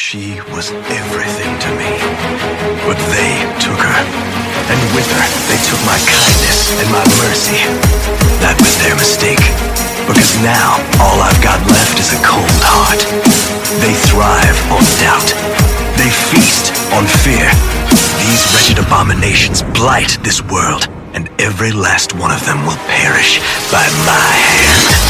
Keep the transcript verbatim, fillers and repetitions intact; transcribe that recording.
She was everything to me. But they took her. And with her, they took my kindness and my mercy. That was their mistake. Because now, all I've got left is a cold heart. They thrive on doubt. They feast on fear. These wretched abominations blight this world, and every last one of them will perish by my hand.